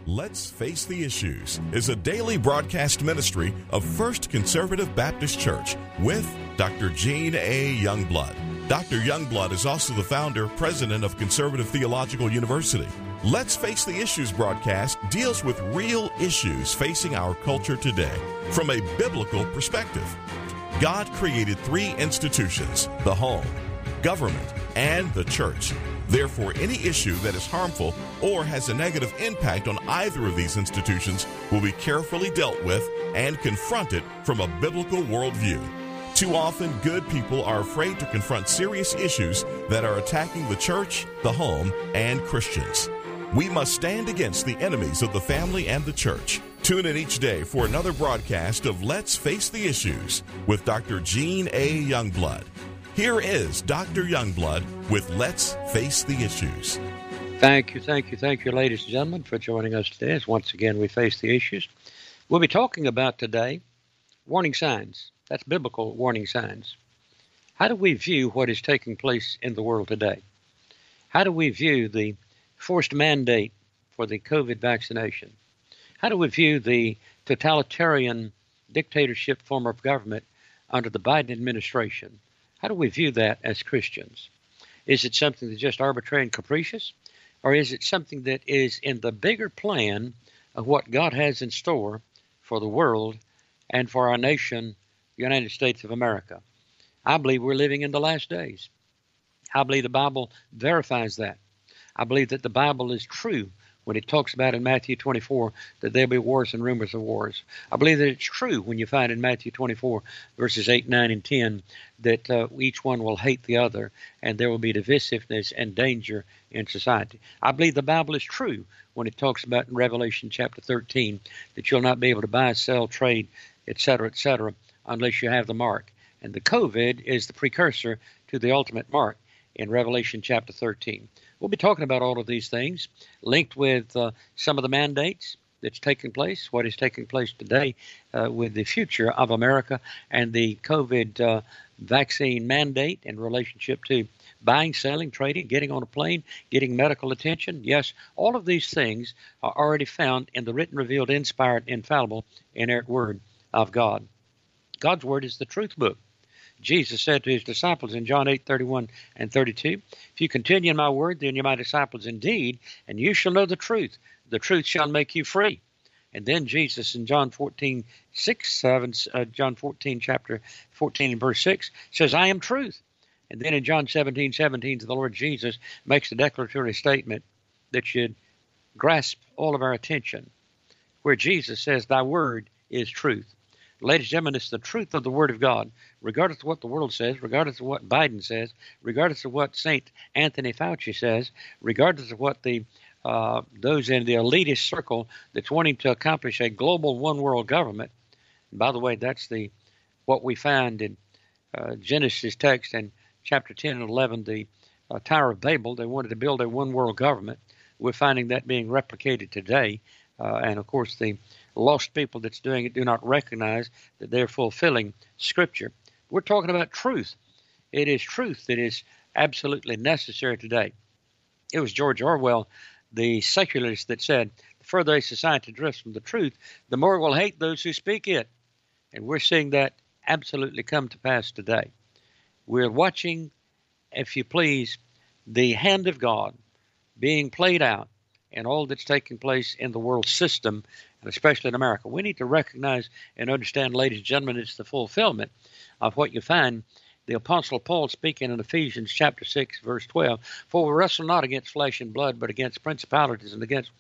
Let's Face the Issues is a daily broadcast ministry of First Conservative Baptist Church with Dr. Gene A. Youngblood. Dr. Youngblood is also the founder, president of Conservative Theological University. Let's Face the Issues broadcast deals with real issues facing our culture today from a biblical perspective. God created three institutions: the home, government, and the church. Therefore, any issue that is harmful or has a negative impact on either of these institutions will be carefully dealt with and confronted from a biblical worldview. Too often, good people are afraid to confront serious issues that are attacking the church, the home, and Christians. We must stand against the enemies of the family and the church. Tune in each day for another broadcast of Let's Face the Issues with Dr. Gene A. Youngblood. Here is Dr. Youngblood with Let's Face the Issues. Thank you, ladies and gentlemen, for joining us today as once again we face the issues. We'll be talking about today warning signs. That's biblical warning signs. How do we view what is taking place in the world today? How do we view the forced mandate for the COVID vaccination? How do we view the totalitarian dictatorship form of government under the Biden administration? How do we view that as Christians? Is it something that's just arbitrary and capricious? Or is it something that is in the bigger plan of what God has in store for the world and for our nation, the United States of America? I believe we're living in the last days. I believe the Bible verifies that. I believe that the Bible is true when it talks about in Matthew 24 that there'll be wars and rumors of wars. I believe that it's true when you find in Matthew 24 verses 8, 9, and 10 that each one will hate the other and there will be divisiveness and danger in society. I believe the Bible is true when it talks about in Revelation chapter 13 that you'll not be able to buy, sell, trade, etc., unless you have the mark. And the COVID is the precursor to the ultimate mark in Revelation chapter 13. We'll be talking about all of these things, linked with some of the mandates that's taking place, what is taking place today with the future of America and the COVID vaccine mandate in relationship to buying, selling, trading, getting on a plane, getting medical attention. Yes, all of these things are already found in the written, revealed, inspired, infallible, inerrant Word of God. God's Word is the truth book. Jesus said to his disciples in John 8:31 and 32, if you continue in my word, then you're my disciples indeed, and you shall know the truth. The truth shall make you free. And then Jesus in John 14, chapter 14 and verse 6 says, I am truth. And then in John 17:17, the Lord Jesus makes a declaratory statement that should grasp all of our attention, where Jesus says, thy word is truth. Ladies and gentlemen, it's the truth of the Word of God, regardless of what the world says, regardless of what Biden says, regardless of what St. Anthony Fauci says, regardless of what the those in the elitist circle that's wanting to accomplish a global one-world government. And by the way, that's what we find in Genesis text in chapter 10 and 11, the Tower of Babel. They wanted to build a one-world government. We're finding that being replicated today. And, of course, the lost people that's doing it do not recognize that they're fulfilling Scripture. We're talking about truth. It is truth that is absolutely necessary today. It was George Orwell, the secularist, that said, the further a society drifts from the truth, the more it will hate those who speak it. And we're seeing that absolutely come to pass today. We're watching, if you please, the hand of God being played out and all that's taking place in the world system, and especially in America. We need to recognize and understand, ladies and gentlemen, it's the fulfillment of what you find the Apostle Paul speaking in Ephesians chapter 6, verse 12. For we wrestle not against flesh and blood, but against principalities and against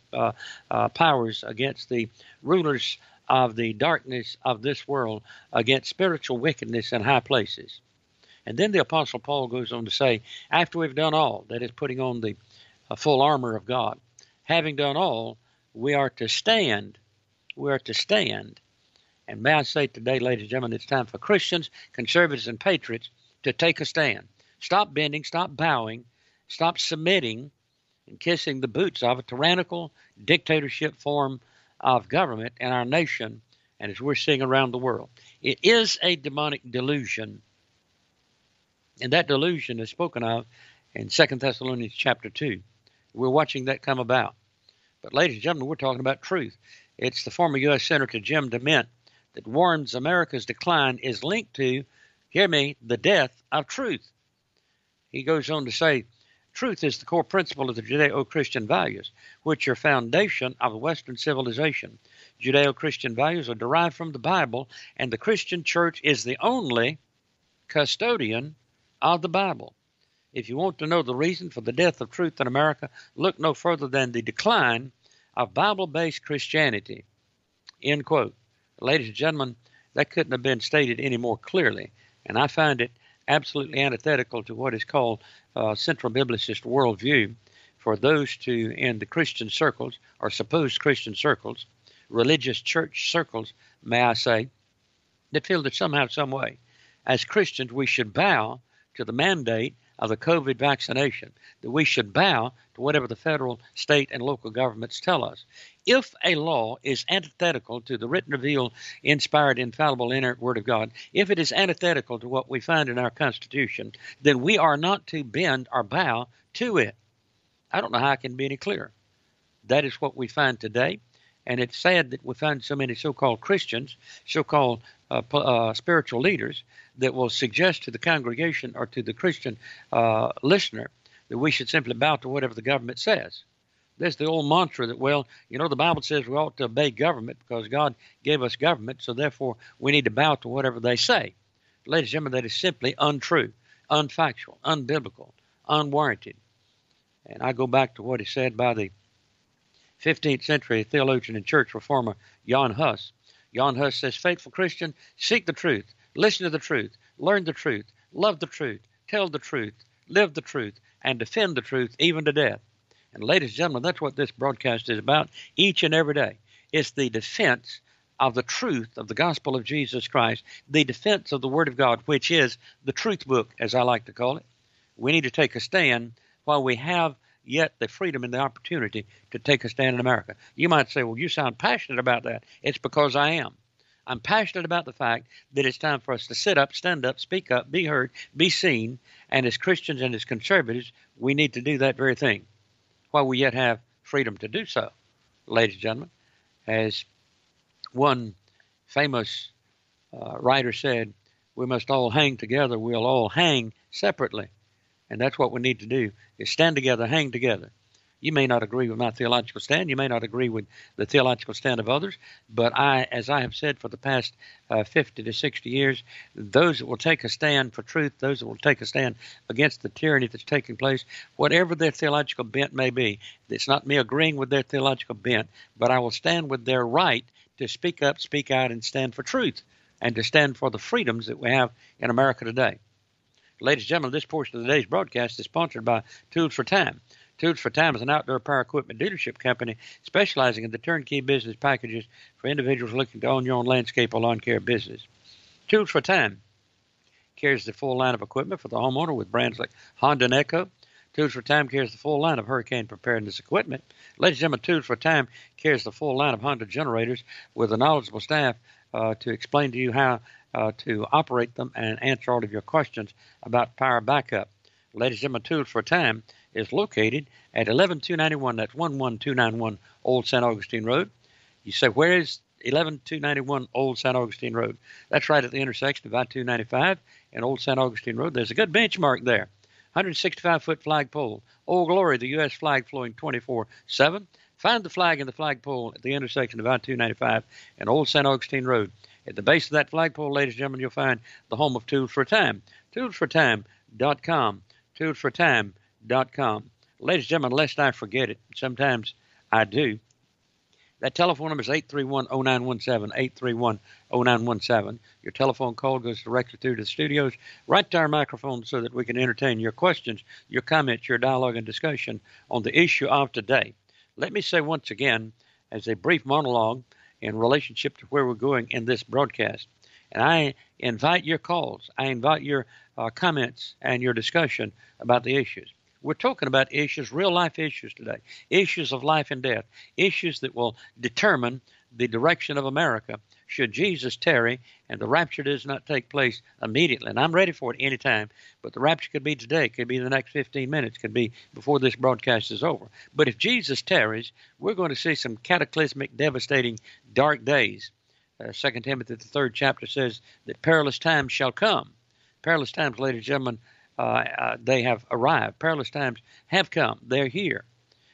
powers, against the rulers of the darkness of this world, against spiritual wickedness in high places. And then the Apostle Paul goes on to say, after we've done all, that is putting on the full armor of God, having done all, we are to stand. We are to stand. And may I say today, ladies and gentlemen, it's time for Christians, conservatives, and patriots to take a stand. Stop bending, stop bowing, stop submitting and kissing the boots of a tyrannical dictatorship form of government in our nation, and as we're seeing around the world. It is a demonic delusion. And that delusion is spoken of in 2 Thessalonians chapter 2. We're watching that come about. But, ladies and gentlemen, we're talking about truth. It's the former U.S. Senator Jim DeMint that warns America's decline is linked to, hear me, the death of truth. He goes on to say, truth is the core principle of the Judeo-Christian values, which are foundation of Western civilization. Judeo-Christian values are derived from the Bible, and the Christian church is the only custodian of the Bible. If you want to know the reason for the death of truth in America, look no further than the decline of Bible-based Christianity. End quote. Ladies and gentlemen, that couldn't have been stated any more clearly, and I find it absolutely antithetical to what is called central biblicist worldview for those two in the Christian circles, or supposed Christian circles, religious church circles, may I say, that feel that somehow, some way, as Christians, we should bow to the mandate of the COVID vaccination, that we should bow to whatever the federal, state, and local governments tell us. If a law is antithetical to the written, revealed, inspired, infallible, inerrant Word of God, if it is antithetical to what we find in our Constitution, then we are not to bend or bow to it. I don't know how I can be any clearer. That is what we find today, and it's sad that we find so many so-called Christians, so-called spiritual leaders, that will suggest to the congregation or to the Christian listener that we should simply bow to whatever the government says. There's the old mantra that, well, you know, the Bible says we ought to obey government because God gave us government, so therefore we need to bow to whatever they say. Ladies and gentlemen, that is simply untrue, unfactual, unbiblical, unwarranted. And I go back to what is said by the 15th century theologian and church reformer Jan Hus. Jan Hus says, faithful Christian, seek the truth, listen to the truth, learn the truth, love the truth, tell the truth, live the truth, and defend the truth even to death. And ladies and gentlemen, that's what this broadcast is about each and every day. It's the defense of the truth of the gospel of Jesus Christ, the defense of the Word of God, which is the truth book, as I like to call it. We need to take a stand while we have yet the freedom and the opportunity to take a stand in America. You might say, well, you sound passionate about that. It's because I am. I'm passionate about the fact that it's time for us to sit up, stand up, speak up, be heard, be seen, and as Christians and as conservatives, we need to do that very thing while we yet have freedom to do so. Ladies and gentlemen, as one famous writer said, we must all hang together, we'll all hang separately. And that's what we need to do, is stand together, hang together. You may not agree with my theological stand. You may not agree with the theological stand of others. But as I have said for the past 50 to 60 years, those that will take a stand for truth, those that will take a stand against the tyranny that's taking place, whatever their theological bent may be, it's not me agreeing with their theological bent, but I will stand with their right to speak up, speak out, and stand for truth, and to stand for the freedoms that we have in America today. Ladies and gentlemen, this portion of today's broadcast is sponsored by Tools for Time. Tools for Time is an outdoor power equipment dealership company specializing in the turnkey business packages for individuals looking to own your own landscape or lawn care business. Tools for Time carries the full line of equipment for the homeowner with brands like Honda and Echo. Tools for Time carries the full line of hurricane preparedness equipment. Ladies and gentlemen, Tools for Time carries the full line of Honda generators with a knowledgeable staff to explain to you how to operate them and answer all of your questions about power backup. Ladies and gentlemen, Tools for Time is located at 11291. That's 11291 Old St. Augustine Road. You say, where is 11291 Old St. Augustine Road? That's right at the intersection of I-295 and Old St. Augustine Road. There's a good benchmark there. 165-foot flagpole. Old Glory, the U.S. flag flowing 24/7. Find the flag and the flagpole at the intersection of I-295 and Old St. Augustine Road. At the base of that flagpole, ladies and gentlemen, you'll find the home of Tools for Time. ToolsForTime.com. ToolsForTime.com. Ladies and gentlemen, lest I forget it, sometimes I do. That telephone number is 831-0917, 831-0917. Your telephone call goes directly through to the studios, right to our microphone so that we can entertain your questions, your comments, your dialogue and discussion on the issue of today. Let me say once again, as a brief monologue in relationship to where we're going in this broadcast, and I invite your calls, I invite your comments and your discussion about the issues. We're talking about issues, real-life issues today, issues of life and death, issues that will determine the direction of America should Jesus tarry and the rapture does not take place immediately. And I'm ready for it anytime, but the rapture could be today, could be the next 15 minutes, could be before this broadcast is over. But if Jesus tarries, we're going to see some cataclysmic, devastating, dark days. 2 Timothy, the 3rd chapter, says that perilous times shall come. Perilous times, ladies and gentlemen, they have arrived. Perilous times have come. They're here.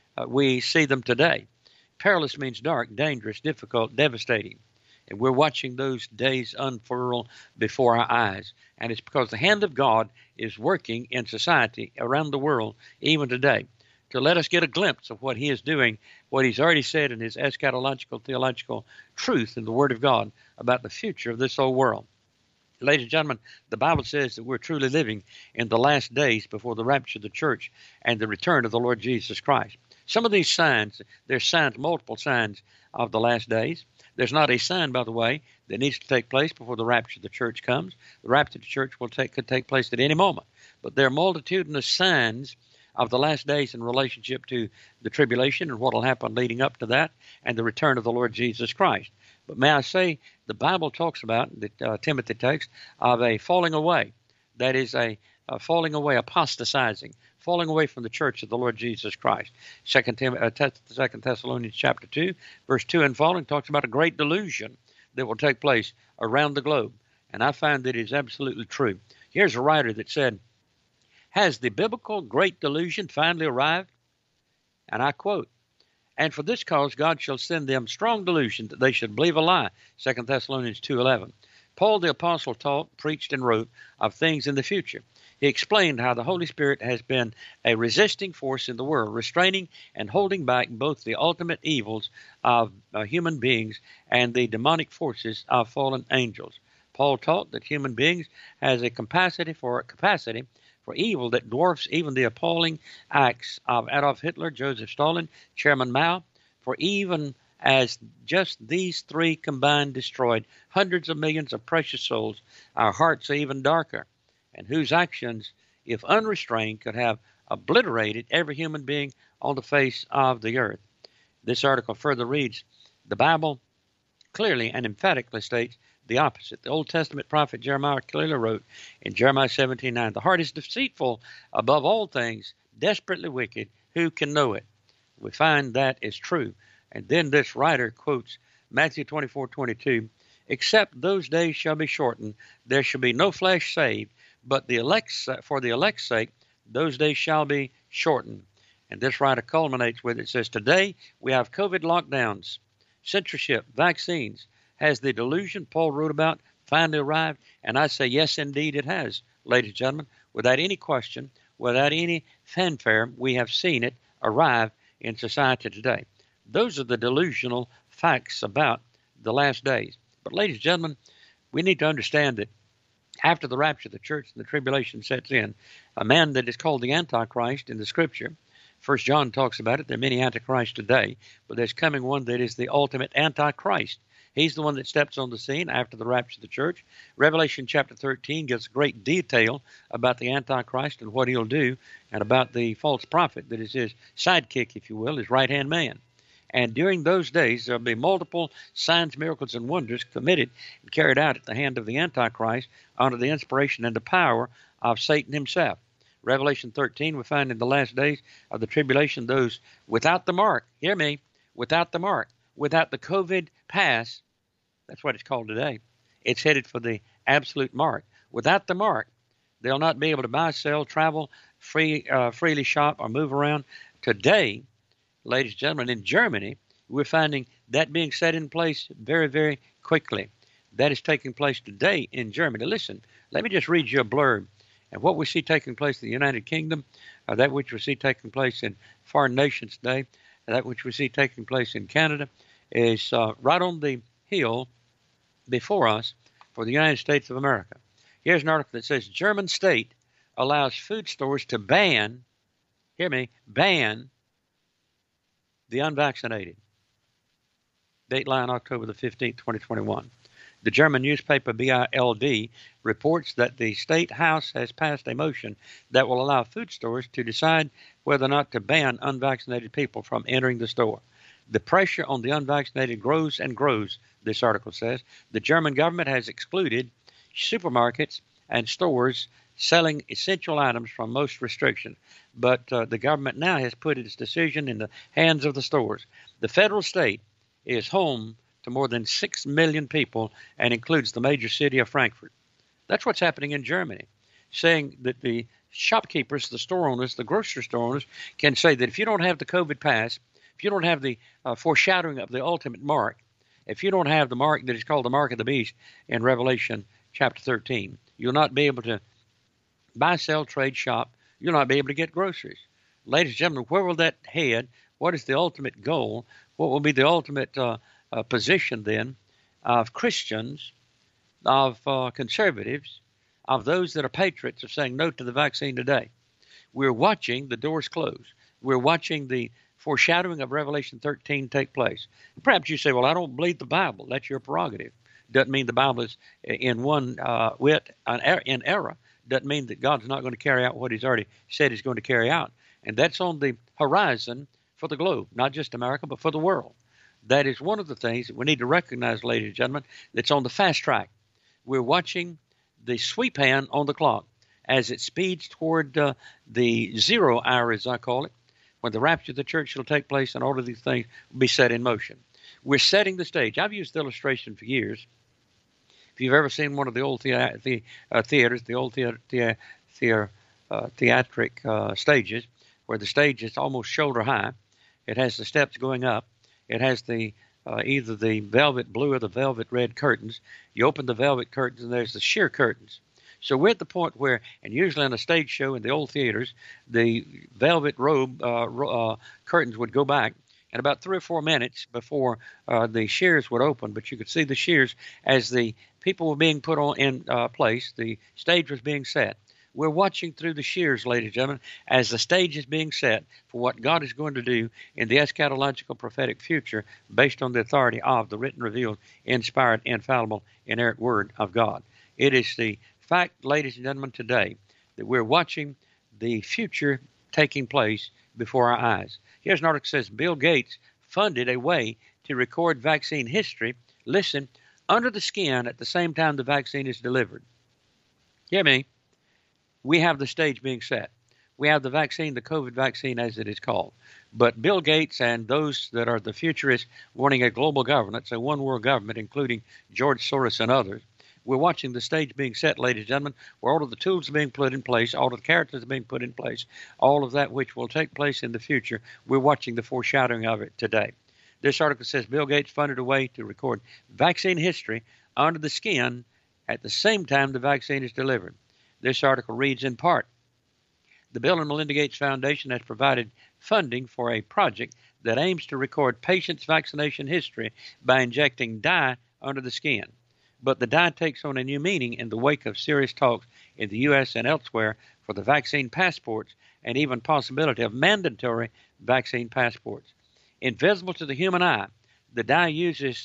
We see them today. Perilous means dark, dangerous, difficult, devastating. And we're watching those days unfurl before our eyes. And it's because the hand of God is working in society around the world, even today, to let us get a glimpse of what he is doing, what he's already said in his eschatological, theological truth in the Word of God about the future of this old world. Ladies and gentlemen, the Bible says that we're truly living in the last days before the rapture of the church and the return of the Lord Jesus Christ. Some of these signs, there's signs, multiple signs of the last days. There's not a sign, by the way, that needs to take place before the rapture of the church comes. The rapture of the church could take place at any moment. But there are multitudinous signs of the last days in relationship to the tribulation and what will happen leading up to that and the return of the Lord Jesus Christ. But may I say, the Bible talks about, that Timothy text, of a falling away. That is a falling away, apostatizing, falling away from the church of the Lord Jesus Christ. 2 Thessalonians chapter 2, verse 2 and following talks about a great delusion that will take place around the globe. And I find that it is absolutely true. Here's a writer that said, "Has the biblical great delusion finally arrived?" And I quote, "And for this cause God shall send them strong delusion that they should believe a lie." 2 Thessalonians 2:11. Paul the apostle taught, preached, and wrote of things in the future. He explained how the Holy Spirit has been a resisting force in the world, restraining and holding back both the ultimate evils of human beings and the demonic forces of fallen angels. Paul taught that human beings has a capacity for evil that dwarfs even the appalling acts of Adolf Hitler, Joseph Stalin, Chairman Mao, for even as just these three combined destroyed hundreds of millions of precious souls, our hearts are even darker, and whose actions, if unrestrained, could have obliterated every human being on the face of the earth. This article further reads, the Bible clearly and emphatically states the opposite. The Old Testament prophet Jeremiah clearly wrote in Jeremiah 17:9, "The heart is deceitful above all things, desperately wicked. Who can know it?" We find that is true. And then this writer quotes Matthew 24:22, "Except those days shall be shortened, there shall be no flesh saved, but for the elect's sake, those days shall be shortened." And this writer culminates with it, says, "Today we have COVID lockdowns, censorship, vaccines. Has the delusion Paul wrote about finally arrived?" And I say, yes, indeed it has, ladies and gentlemen. Without any question, without any fanfare, we have seen it arrive in society today. Those are the delusional facts about the last days. But ladies and gentlemen, we need to understand that after the rapture of the church and the tribulation sets in, a man that is called the Antichrist in the Scripture, 1 John talks about it. There are many Antichrists today, but there's coming one that is the ultimate Antichrist. He's the one that steps on the scene after the rapture of the church. Revelation chapter 13 gives great detail about the Antichrist and what he'll do, and about the false prophet that is his sidekick, if you will, his right-hand man. And during those days, there'll be multiple signs, miracles, and wonders committed and carried out at the hand of the Antichrist under the inspiration and the power of Satan himself. Revelation 13, we find in the last days of the tribulation, those without the mark, hear me, without the mark, without the COVID pass, that's what it's called today. It's headed for the absolute mark. Without the mark, they'll not be able to buy, sell, travel, freely shop, or move around. Today, ladies and gentlemen, in Germany, we're finding that being set in place very, very quickly. That is taking place today in Germany. Listen, let me just read you a blurb. And what we see taking place in the United Kingdom, that which we see taking place in foreign nations today, that which we see taking place in Canada, is right on the hill before us for the United States of America. Here's an article that says German state allows food stores to ban, hear me, ban the unvaccinated. Dateline October the 15th, 2021. The German newspaper BILD reports that the state house has passed a motion that will allow food stores to decide whether or not to ban unvaccinated people from entering the store. The pressure on the unvaccinated grows and grows, this article says. The German government has excluded supermarkets and stores selling essential items from most restrictions. But the government now has put its decision in the hands of the stores. The federal state is home to more than 6 million people and includes the major city of Frankfurt. That's what's happening in Germany, saying that the shopkeepers, the store owners, the grocery store owners can say that if you don't have the COVID pass, if you don't have the foreshadowing of the ultimate mark, if you don't have the mark that is called the mark of the beast in Revelation chapter 13, you'll not be able to buy, sell, trade, shop. You'll not be able to get groceries. Ladies and gentlemen, where will that head? What is the ultimate goal? What will be the ultimate position then of Christians, of conservatives, of those that are patriots of saying no to the vaccine today? We're watching the doors close. We're watching the foreshadowing of Revelation 13 take place. Perhaps you say, well, I don't believe the Bible. That's your prerogative. Doesn't mean the Bible is in in error. Doesn't mean that God's not going to carry out what he's already said he's going to carry out. And that's on the horizon for the globe, not just America, but for the world. That is one of the things that we need to recognize, ladies and gentlemen, that's on the fast track. We're watching the sweep hand on the clock as it speeds toward the 0 hour, as I call it, when the rapture of the church will take place and all of these things will be set in motion. We're setting the stage. I've used the illustration for years. If you've ever seen one of the old theaters, the old theatric stages, where the stage is almost shoulder high, it has the steps going up. It has the either the velvet blue or the velvet red curtains. You open the velvet curtains and there's the sheer curtains. So we're at the point where, and usually in a stage show in the old theaters, the velvet robe curtains would go back, and about 3 or 4 minutes before the shears would open, but you could see the shears as the people were being put on in place. The stage was being set. We're watching through the shears, ladies and gentlemen, as the stage is being set for what God is going to do in the eschatological prophetic future based on the authority of the written, revealed, inspired, infallible, inerrant Word of God. It is the fact, ladies and gentlemen, today that we're watching the future taking place before our eyes. Here's an article that says Bill Gates funded a way to record vaccine history, listen, under the skin at the same time the vaccine is delivered. Hear me? We have the stage being set. We have the vaccine, the COVID vaccine as it is called. But Bill Gates and those that are the futurists wanting a global governance, a one world government, including George Soros and others, we're watching the stage being set, ladies and gentlemen, where all of the tools are being put in place, all of the characters are being put in place, all of that which will take place in the future. We're watching the foreshadowing of it today. This article says Bill Gates funded a way to record vaccine history under the skin at the same time the vaccine is delivered. This article reads in part, the Bill and Melinda Gates Foundation has provided funding for a project that aims to record patients' vaccination history by injecting dye under the skin. But the dye takes on a new meaning in the wake of serious talks in the U.S. and elsewhere for the vaccine passports and even possibility of mandatory vaccine passports. Invisible to the human eye, the dye uses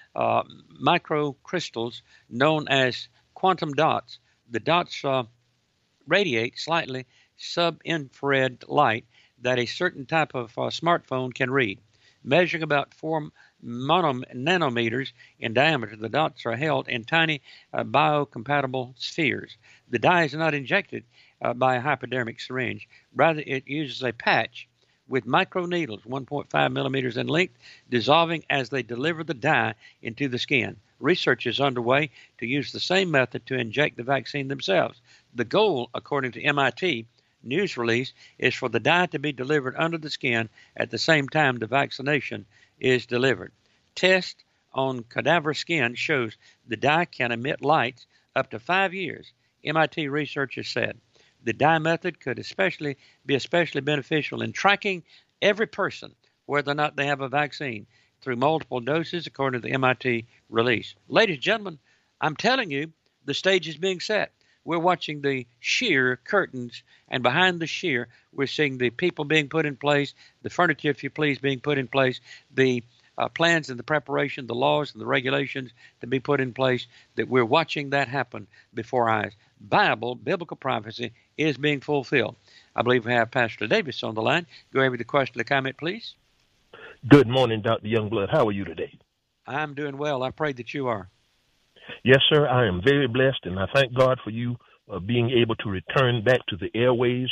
microcrystals known as quantum dots. The dots radiate slightly sub-infrared light that a certain type of smartphone can read. Measuring about 4 nanometers in diameter, the dots are held in tiny biocompatible spheres. The dye is not injected by a hypodermic syringe. Rather, it uses a patch with microneedles, 1.5 millimeters in length, dissolving as they deliver the dye into the skin. Research is underway to use the same method to inject the vaccine themselves. The goal, according to MIT news release, is for the dye to be delivered under the skin at the same time the vaccination is delivered. Test on cadaver skin shows the dye can emit light up to 5 years, MIT researchers said. The dye method could be especially beneficial in tracking every person, whether or not they have a vaccine, through multiple doses, according to the MIT release. Ladies and gentlemen, I'm telling you, the stage is being set. We're watching the sheer curtains, and behind the sheer, we're seeing the people being put in place, the furniture, if you please, being put in place, the plans and the preparation, the laws and the regulations to be put in place, that we're watching that happen before our eyes. Biblical prophecy is being fulfilled. I believe we have Pastor Davis on the line. Go ahead with the question or comment, please. Good morning, Dr. Youngblood. How are you today? I'm doing well. I pray that you are. Yes, sir. I am very blessed, and I thank God for you being able to return back to the airways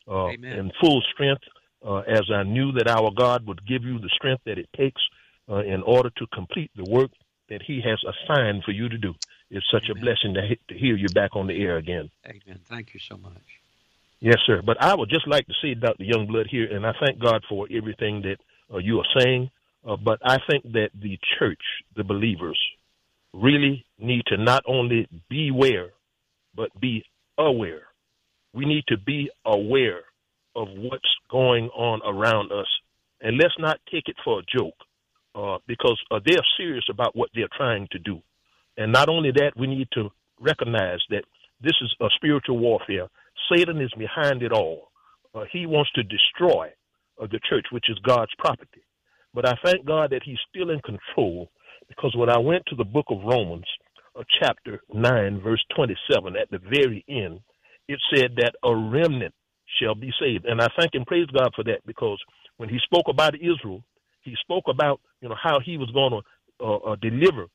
in full strength, as I knew that our God would give you the strength that it takes in order to complete the work that he has assigned for you to do. It's such Amen. a blessing to hear you back on the air again. Amen. Thank you so much. Yes, sir. But I would just like to see Dr. Youngblood here, and I thank God for everything that you are saying. But I think that the church, the believers, really need to not only beware, but be aware. We need to be aware of what's going on around us. And let's not take it for a joke, because they're serious about what they're trying to do. And not only that, we need to recognize that this is a spiritual warfare. Satan is behind it all. He wants to destroy the church, which is God's property. But I thank God that he's still in control, because when I went to the book of Romans, chapter 9, verse 27, at the very end, it said that a remnant shall be saved. And I thank and praise God for that, because when he spoke about Israel, he spoke about, how he was going to deliver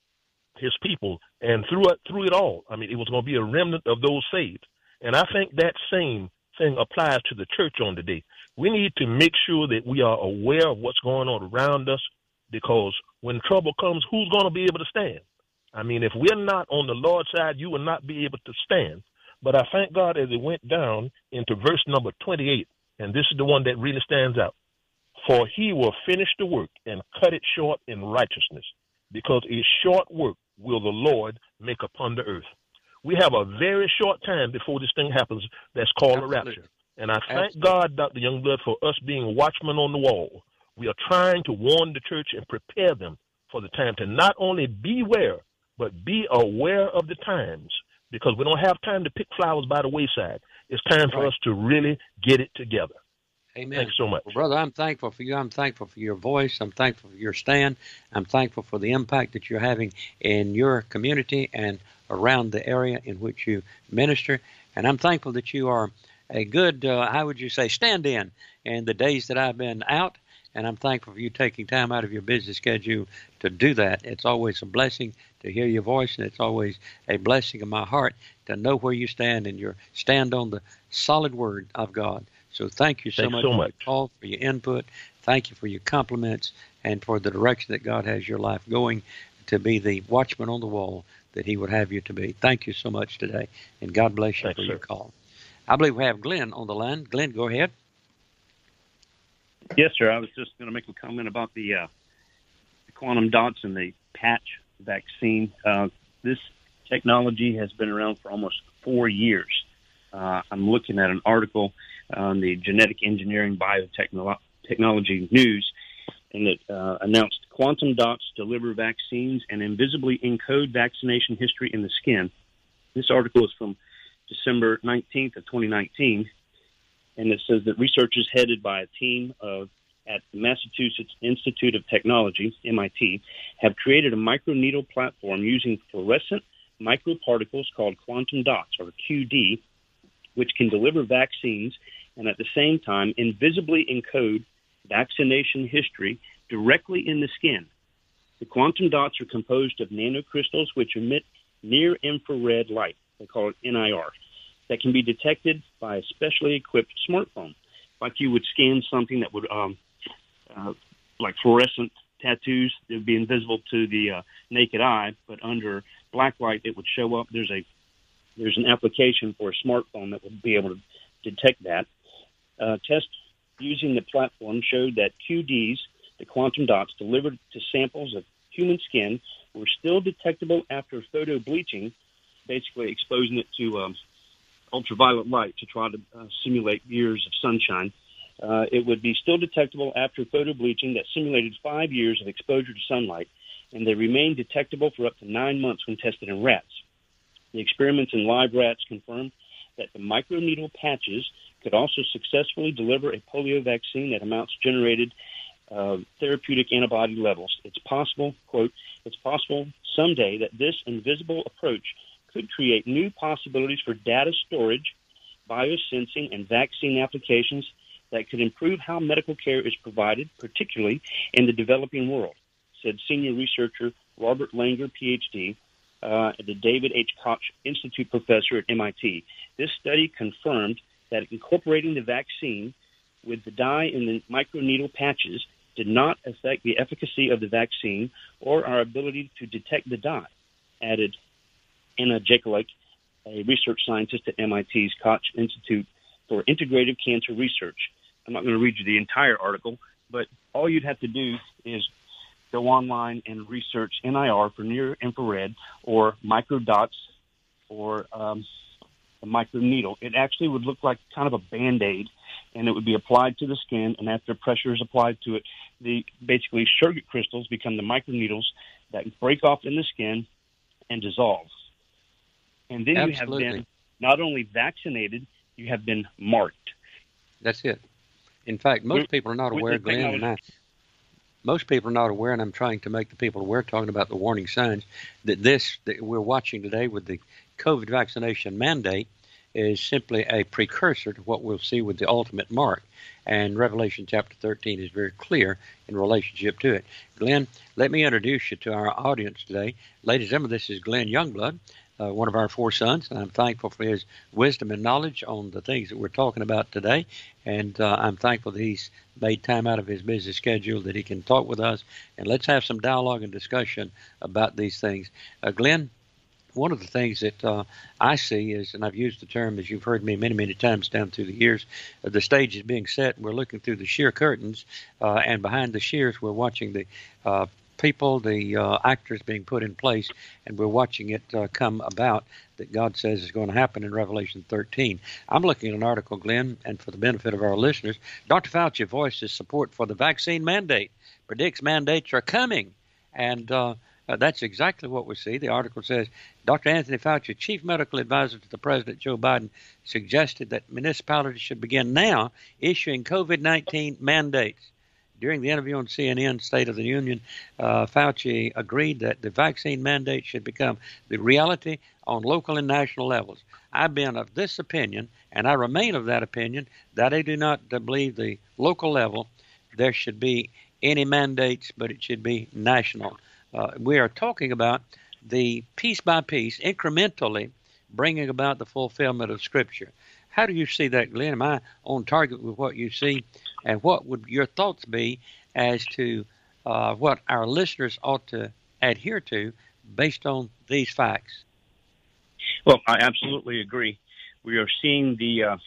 his people, and through it all, it was going to be a remnant of those saved. And I think that same thing applies to the church on today. We need to make sure that we are aware of what's going on around us, because when trouble comes, who's going to be able to stand? If we're not on the Lord's side, you will not be able to stand. But I thank God as it went down into verse number 28, and this is the one that really stands out. For he will finish the work and cut it short in righteousness, because a short work will the Lord make upon the earth. We have a very short time before this thing happens that's called a rapture. And I thank God, Dr. Youngblood, for us being watchmen on the wall. We are trying to warn the church and prepare them for the time to not only beware, but be aware of the times, because we don't have time to pick flowers by the wayside. It's time for us to really get it together. Amen. Thanks so much. Well, brother, I'm thankful for you. I'm thankful for your voice. I'm thankful for your stand. I'm thankful for the impact that you're having in your community and around the area in which you minister. And I'm thankful that you are a good, how would you say, stand-in the days that I've been out. And I'm thankful for you taking time out of your busy schedule to do that. It's always a blessing to hear your voice, and it's always a blessing in my heart to know where you stand and your stand on the solid word of God. So thank you so much for your call, for your input. Thank you for your compliments and for the direction that God has your life going to be the watchman on the wall that he would have you to be. Thank you so much today, and God bless you for your call. I believe we have Glenn on the line. Glenn, go ahead. Yes, sir. I was just going to make a comment about the quantum dots and the patch vaccine. This technology has been around for almost 4 years. I'm looking at an article on the Genetic Engineering Biotechnology News, and it announced quantum dots deliver vaccines and invisibly encode vaccination history in the skin. This article is from December 19th of 2019. And it says that researchers headed by a team at the Massachusetts Institute of Technology, MIT, have created a microneedle platform using fluorescent microparticles called quantum dots, or QD, which can deliver vaccines and at the same time invisibly encode vaccination history directly in the skin. The quantum dots are composed of nanocrystals which emit near-infrared light. They call it NIR. That can be detected by a specially equipped smartphone. Like you would scan something that would, like fluorescent tattoos, it would be invisible to the naked eye, but under black light it would show up. There's an application for a smartphone that would be able to detect that. Tests using the platform showed that QDs, the quantum dots delivered to samples of human skin, were still detectable after photo bleaching, basically exposing it to ultraviolet light to try to simulate years of sunshine. It would be still detectable after photo bleaching that simulated 5 years of exposure to sunlight, and they remain detectable for up to 9 months when tested in rats. The experiments in live rats confirmed that the microneedle patches could also successfully deliver a polio vaccine at amounts generated therapeutic antibody levels. It's possible, quote, it's possible someday that this invisible approach could create new possibilities for data storage, biosensing, and vaccine applications that could improve how medical care is provided, particularly in the developing world, said senior researcher Robert Langer, Ph.D., the David H. Koch Institute professor at MIT. This study confirmed that incorporating the vaccine with the dye in the microneedle patches did not affect the efficacy of the vaccine or our ability to detect the dye, added Anna Jakulik, a research scientist at MIT's Koch Institute for Integrative Cancer Research. I'm not going to read you the entire article, but all you'd have to do is go online and research NIR for near infrared or microdots or a microneedle. It actually would look like kind of a Band-Aid, and it would be applied to the skin, and after pressure is applied to it, the basically sugar crystals become the microneedles that break off in the skin and dissolve. And then Absolutely. You have been not only vaccinated, you have been marked. That's it. In fact, most people are not aware, Glenn, most people are not aware, and I'm trying to make the people aware, talking about the warning signs, that we're watching today with the COVID vaccination mandate is simply a precursor to what we'll see with the ultimate mark. And Revelation chapter 13 is very clear in relationship to it. Glenn, let me introduce you to our audience today. Ladies and gentlemen, this is Glenn Youngblood, one of our four sons, and I'm thankful for his wisdom and knowledge on the things that we're talking about today. And I'm thankful that he's made time out of his busy schedule that he can talk with us. And let's have some dialogue and discussion about these things. Glenn, one of the things that I see is, and I've used the term, as you've heard me many, many times down through the years, the stage is being set. We're looking through the sheer curtains, and behind the shears, we're watching the people, the actors being put in place, and we're watching it come about that God says is going to happen in Revelation 13. I'm looking at an article, Glenn, and for the benefit of our listeners, Dr. Fauci voices support for the vaccine mandate, predicts mandates are coming, and that's exactly what we see. The article says, Dr. Anthony Fauci, chief medical advisor to the President Joe Biden, suggested that municipalities should begin now issuing COVID-19 mandates. During the interview on CNN State of the Union, Fauci agreed that the vaccine mandate should become the reality on local and national levels. I've been of this opinion, and I remain of that opinion, that I do not believe the local level there should be any mandates, but it should be national. We are talking about the piece by piece, incrementally bringing about the fulfillment of Scripture. How do you see that, Glenn? Am I on target with what you see? And what would your thoughts be as to what our listeners ought to adhere to based on these facts? Well, I absolutely agree. We are seeing the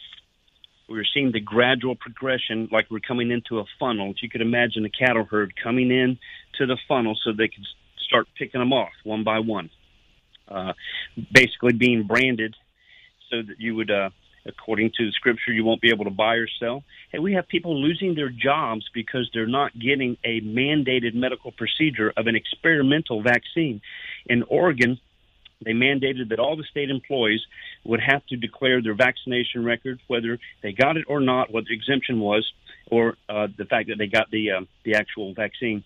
gradual progression, like we're coming into a funnel. If you could imagine a cattle herd coming in to the funnel so they could start picking them off one by one, basically being branded so that you would, according to the Scripture, you won't be able to buy or sell. And we have people losing their jobs because they're not getting a mandated medical procedure of an experimental vaccine. In Oregon, they mandated that all the state employees would have to declare their vaccination record, whether they got it or not, what the exemption was, or the fact that they got the actual vaccine.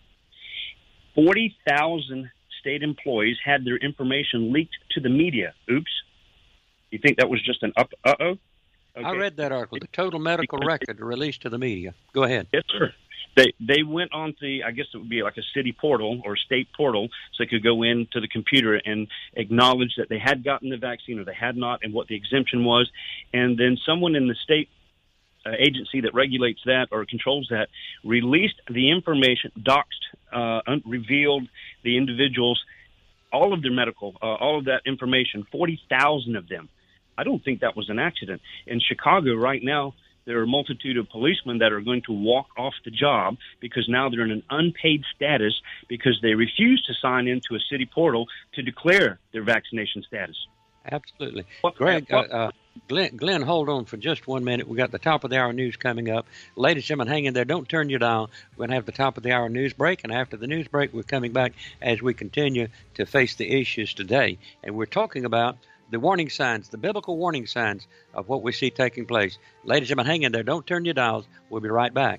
40,000 state employees had their information leaked to the media. Oops. You think that was just an uh-oh? Okay. I read that article, the total medical record released to the media. Go ahead. Yes, sir. They went on to, I guess it would be like a city portal or state portal, so they could go into the computer and acknowledge that they had gotten the vaccine or they had not and what the exemption was. And then someone in the state agency that regulates that or controls that released the information, doxed, revealed the individuals, all of their medical, all of that information, 40,000 of them. I don't think that was an accident. In Chicago right now, there are a multitude of policemen that are going to walk off the job because now they're in an unpaid status because they refuse to sign into a city portal to declare their vaccination status. Absolutely. Greg, Glenn, hold on for just 1 minute. We got the top of the hour news coming up. Ladies and gentlemen, hang in there. Don't turn your dial. We're going to have the top of the hour news break, and after the news break, we're coming back as we continue to face the issues today. And we're talking about the warning signs, the biblical warning signs of what we see taking place. Ladies and gentlemen, hang in there. Don't turn your dials. We'll be right back.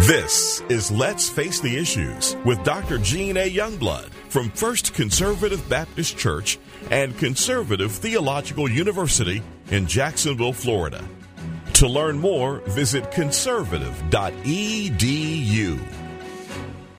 This is Let's Face the Issues with Dr. Gene A. Youngblood from First Conservative Baptist Church and Conservative Theological University in Jacksonville, Florida. To learn more, visit conservative.edu.